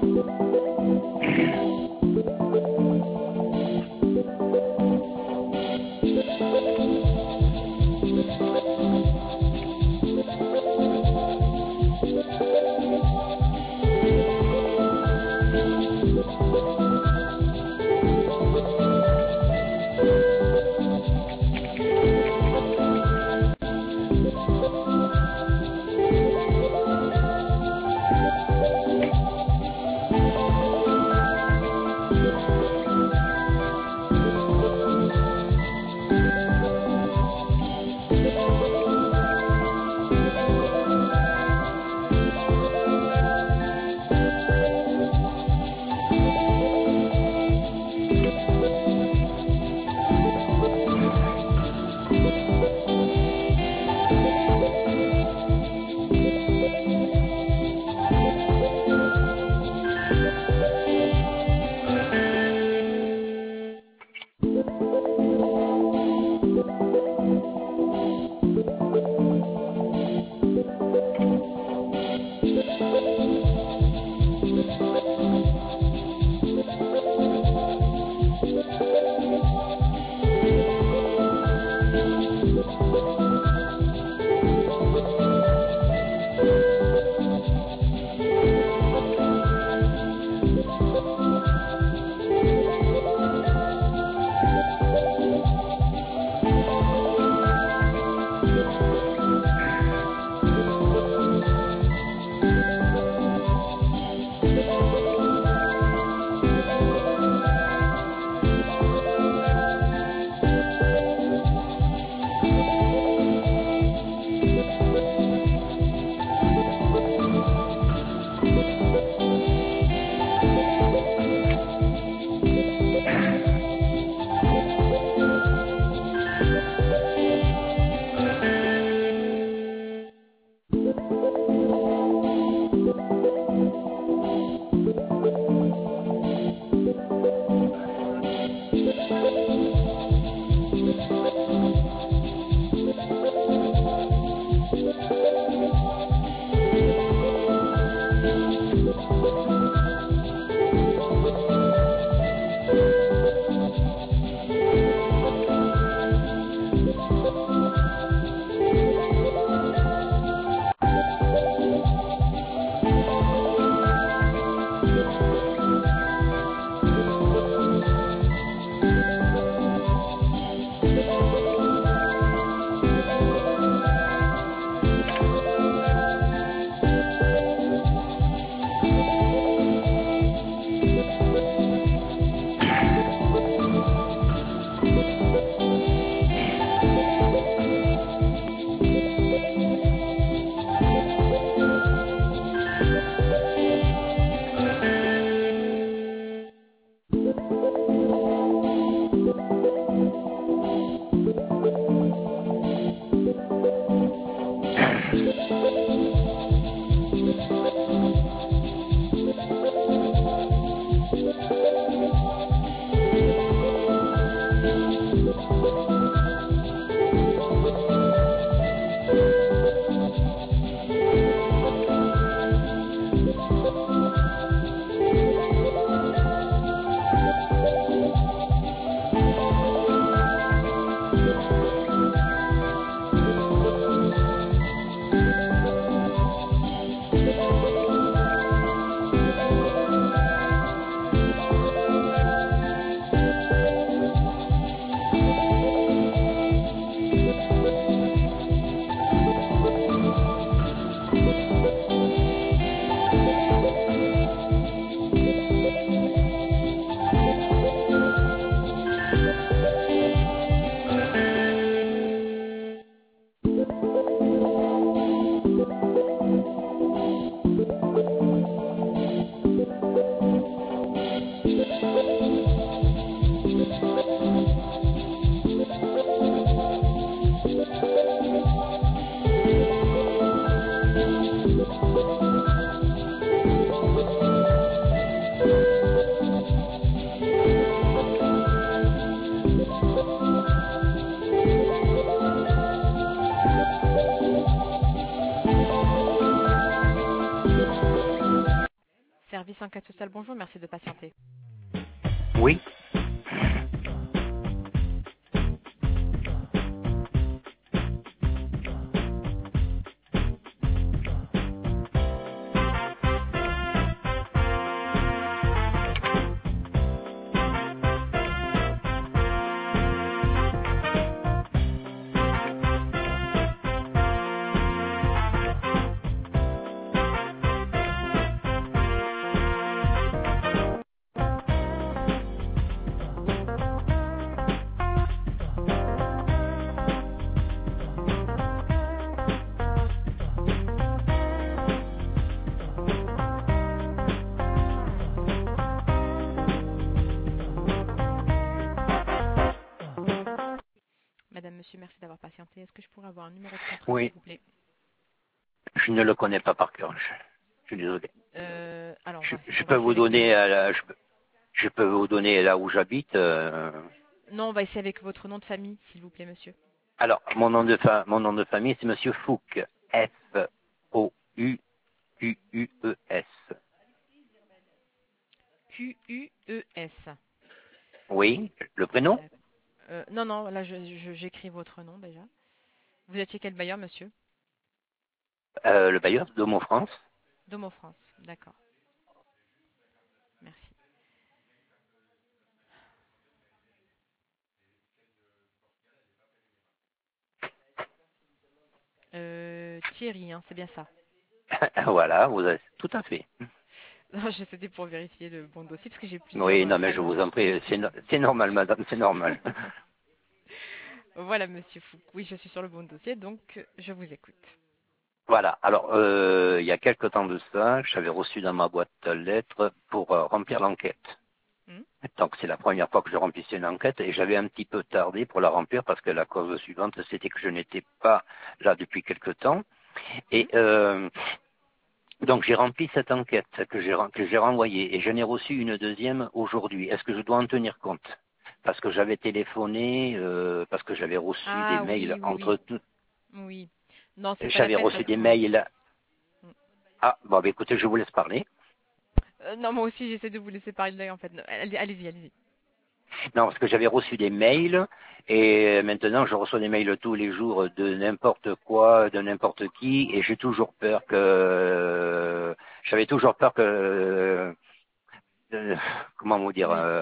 service service enquête sociale, bonjour, merci de patienter. Oui, Madame, monsieur, merci d'avoir patienté. Est-ce que je pourrais avoir un numéro de contrat, s'il oui, vous plaît? je ne le connais pas par cœur. Je suis désolé. Alors, Je on va peux essayer vous avec le... donner, je peux vous donner là où j'habite. Non, on va essayer avec votre nom de famille, s'il vous plaît, monsieur. Alors, mon nom de famille, c'est Monsieur Fouque. Fouquues. Quues. Oui, le prénom? D'accord. Non, non, là, j'écris votre nom déjà. Vous étiez quel bailleur, monsieur? Le bailleur de France. Domo France, d'accord. Merci. Thierry, hein, c'est bien ça. Voilà, vous avez tout à fait. Non, c'était pour vérifier le bon dossier, parce que j'ai plusieurs Oui, non, mais je familles. vous en prie, c'est normal, madame, c'est normal. Voilà, monsieur Fouque. Oui, je suis sur le bon dossier, donc je vous écoute. Voilà, alors, il y a quelque temps de ça, j'avais reçu dans ma boîte lettres pour remplir l'enquête. Hmm. Donc c'est la première fois que je remplissais une enquête et j'avais un petit peu tardé pour la remplir parce que la cause suivante, c'était que je n'étais pas là depuis quelque temps. Hmm. Et donc j'ai rempli cette enquête que j'ai renvoyée et je n'ai reçu une deuxième aujourd'hui. Est-ce que je dois en tenir compte? Parce que j'avais téléphoné, parce que j'avais reçu des Ah mails oui, oui, oui. entre tout. Oui. Non, c'est pas la J'avais peine reçu parce des qu'on... mails. Hmm. Ah, bon, bah, écoutez, je vous laisse parler. Non, moi aussi, j'essaie de vous laisser parler en fait. Non, allez-y, allez-y. Non, parce que j'avais reçu des mails et maintenant je reçois des mails tous les jours de n'importe quoi, de n'importe qui et j'ai toujours peur que j'avais toujours peur que comment vous dire Oui.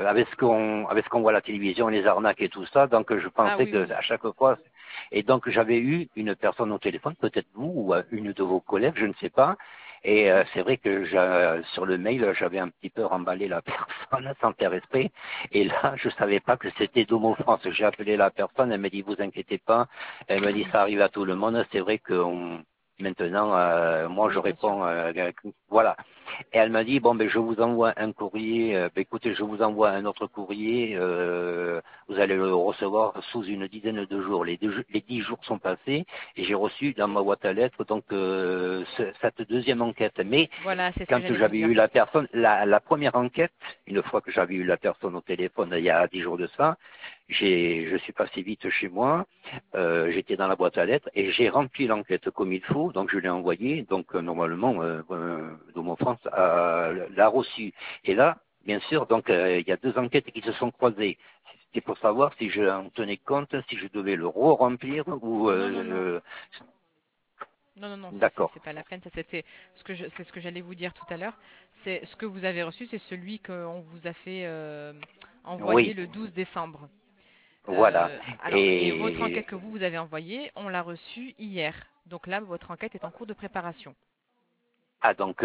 avec ce qu'on voit à la télévision, les arnaques et tout ça, donc je Ah pensais oui, que oui. à chaque fois et donc j'avais eu une personne au téléphone, peut-être vous ou une de vos collègues, je ne sais pas. Et Mhm. c'est vrai que sur le mail, j'avais un petit peu remballé la personne sans faire esprit. Et là, je savais pas que c'était Domo France. J'ai appelé la personne, elle m'a dit, vous inquiétez pas. Elle m'a dit, ça arrive à tout le monde. C'est vrai que maintenant, moi, je Oui, bien sûr. réponds, voilà. Et elle m'a dit, bon, ben, je vous envoie un courrier. Ben, écoutez, je vous envoie un autre courrier. Vous allez le recevoir sous une dizaine de jours. Les 10 jours sont passés et j'ai reçu dans ma boîte à lettres donc cette deuxième enquête. Mais Voilà, c'est ce que quand j'allais vous j'avais dire. eu la personne, la première enquête, une fois que j'avais eu la personne au téléphone il y a 10 jours de ça, je suis passé vite chez moi, j'étais dans la boîte à lettres et j'ai rempli l'enquête comme il faut, donc je l'ai envoyée, donc normalement Domo France l'a reçu. Et là, bien sûr, donc il y a deux enquêtes qui se sont croisées. C'était pour savoir si je en tenais compte, si je devais le re-remplir ou Non, non, non. Non, non, non, d'accord. c'est pas la peine. Ça, c'était c'est ce que j'allais vous dire tout à l'heure. C'est ce que vous avez reçu, c'est celui qu'on vous a fait envoyer Oui, le 12 décembre. voilà. Alors, et votre Et enquête que vous avez envoyée, on l'a reçue hier. Donc là, votre enquête est en cours de préparation. ah donc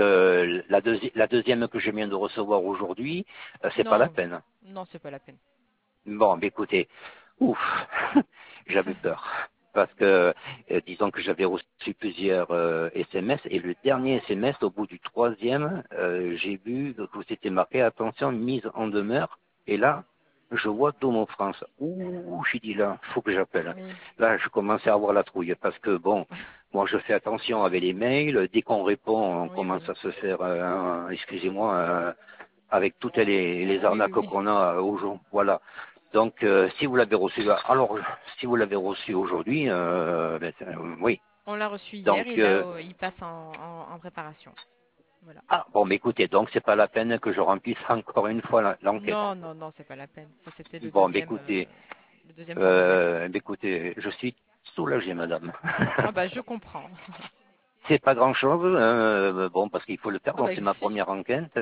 la deuxième que je viens de recevoir aujourd'hui, c'est pas la Non, peine. non, c'est pas la peine. Bon, ben écoutez, ouf, j'avais peur. Parce que, disons que j'avais reçu plusieurs SMS, et le dernier SMS, au bout du troisième, j'ai vu que c'était marqué, attention, mise en demeure, et là, je vois Domo France. Ouh, j'ai dit là, faut que j'appelle. Oui, Là, je commençais à avoir la trouille, parce que bon, moi je fais attention avec les mails, dès qu'on répond, on oui, commence oui. à se faire, excusez-moi, avec toutes les Oui, oui, arnaques oui. qu'on a au jour. Voilà. Donc, si vous l'avez reçu, alors, si vous l'avez reçu aujourd'hui, oui. On l'a reçu hier Donc, et là, il passe en préparation. Voilà. Ah, bon, mais écoutez, donc c'est pas la peine que je remplisse encore une fois l'enquête. Non, non, non, c'est pas la peine. Ça, c'était Bon, écoutez, le deuxième formulaire. écoutez, je suis soulagé, madame. Ah bah, je comprends. C'est pas grand-chose, bon, parce qu'il faut le faire, Ah bon, bah, c'est ma première enquête.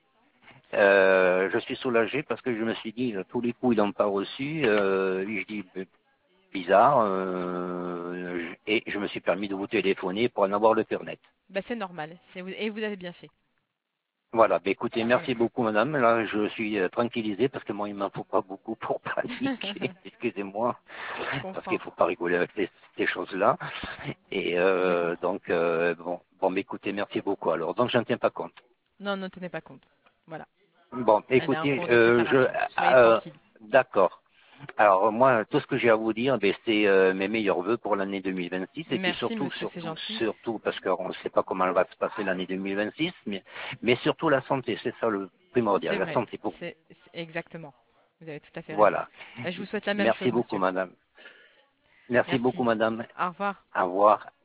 Je suis soulagé parce que je me suis dit, tous les coups, ils n'ont pas reçu. Je dis, bizarre, et je me suis permis de vous téléphoner pour en avoir le cœur net. bah, c'est normal. Et vous avez bien fait. Voilà, bah, écoutez, Voilà. merci beaucoup, madame. Là, je suis tranquillisé parce que moi, il m'en faut pas beaucoup pour paniquer. Excusez-moi, Je parce qu'il comprends. faut pas rigoler avec ces choses-là. Et Je donc, bon, mais écoutez, merci beaucoup. Alors, donc, j'en tiens pas compte. Non, ne tenez pas compte. Voilà. Bon, Elle est en écoutez, cours de préparation. Soyez euh, tranquille. d'accord. Alors moi, tout ce que j'ai à vous dire, ben, c'est mes meilleurs vœux pour l'année 2026 et puis Merci, monsieur, c'est gentil. surtout parce qu'on ne sait pas comment elle va se passer l'année 2026, mais surtout la santé, c'est ça le primordial, C'est la vrai. santé pour vous. C'est exactement. Vous avez tout à fait raison. Voilà. Bah, je vous souhaite la même Merci chose, beaucoup, monsieur. madame. Merci beaucoup, Merci. madame. Au revoir. Au revoir.